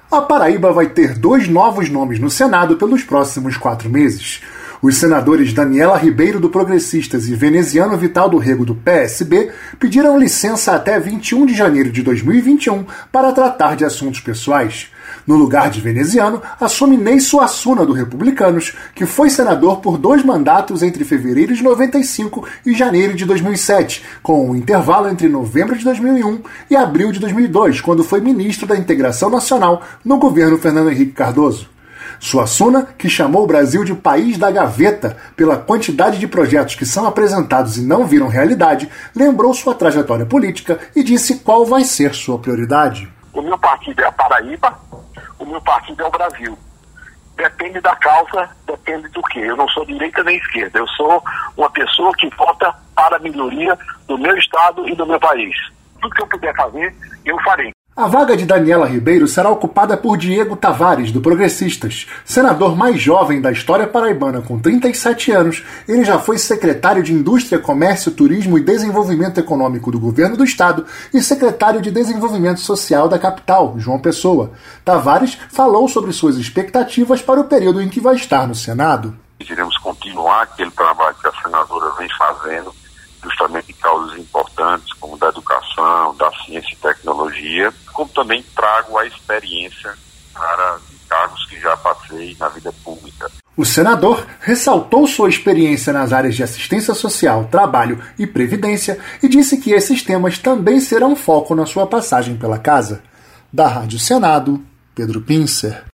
A Paraíba vai ter 2 novos nomes no Senado pelos próximos 4 meses. Os senadores Daniela Ribeiro, do Progressistas, e Veneziano Vital do Rego, do PSB, pediram licença até 21 de janeiro de 2021 para tratar de assuntos pessoais. No lugar de Veneziano, assume Ney Suassuna, do Republicanos, que foi senador por 2 mandatos entre fevereiro de 95 e janeiro de 2007, com um intervalo entre novembro de 2001 e abril de 2002, quando foi ministro da Integração Nacional no governo Fernando Henrique Cardoso. Suassuna, que chamou o Brasil de país da gaveta pela quantidade de projetos que são apresentados e não viram realidade, lembrou sua trajetória política e disse qual vai ser sua prioridade. O meu partido é a Paraíba, o meu partido é o Brasil. Depende da causa, depende do quê? Eu não sou direita nem esquerda, eu sou uma pessoa que vota para a melhoria do meu estado e do meu país. Tudo que eu puder fazer, eu farei. A vaga de Daniela Ribeiro será ocupada por Diego Tavares, do Progressistas. Senador mais jovem da história paraibana, com 37 anos, ele já foi secretário de Indústria, Comércio, Turismo e Desenvolvimento Econômico do Governo do Estado e secretário de Desenvolvimento Social da capital, João Pessoa. Tavares falou sobre suas expectativas para o período em que vai estar no Senado. Iremos continuar aquele trabalho que a senadora vem fazendo, justamente em causas importantes, como da educação, da ciência e tecnologia, como também trago a experiência para cargos que já passei na vida pública. O senador ressaltou sua experiência nas áreas de assistência social, trabalho e previdência e disse que esses temas também serão foco na sua passagem pela casa. Da Rádio Senado, Pedro Pincer.